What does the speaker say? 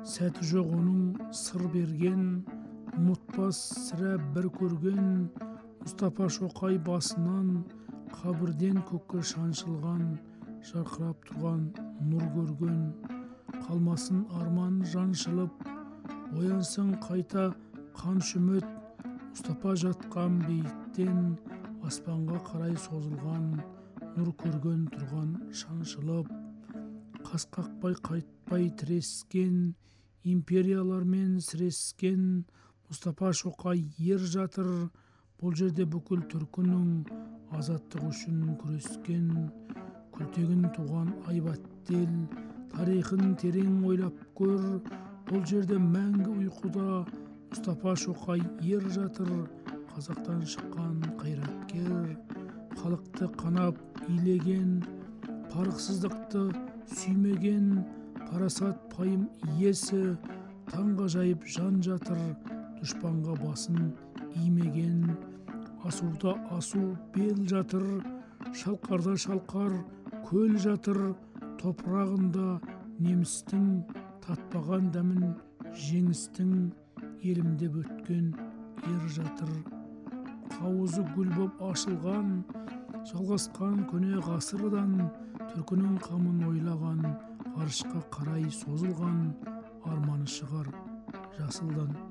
сәті жоқ оның сыр берген, ұмытпас сірә бір көрген. Мұстапа Шоқай басынан қабірден көкке шаншылған, жарқырап тұрған нұр көрген. Қалмасын арман жаншылып, оянсын қайта қаныш үміт. Мұстапа жатқан бейіттен аспанға қарай созылған, нұр көрген тұрған шаншылып. Қас қақпай қайтпай тірескен, империялармен сірескен. Мұстапа Шоқай ер жатыр, бұл жерде бүкіл түркінің азаттық үшін күрескен. Күлтегін туған айбаттел, тарихын терең ойлап көр, бұл жерде мәңгі ұйқыда Мұстапа Шоқай ер жатыр, қазақтан шыққан қайраткер. Халықты қанап илеген, парықсыздықты сүймеген, парасат пайым иесі, таңғажайып жан жатыр, дұшпанға басын имеген. Асуда асу бел жатыр, шалқарда шалқар көл жатыр, топырағында немістің татпаған дәмін жеңістің. Елімде өткен ер жатыр, қауызы гүл боп ашылған, жалғасқан көне ғасырдан, түркінің қамын ойлаған, ғарышқа қарай созылған, арманы шығар жасылдан.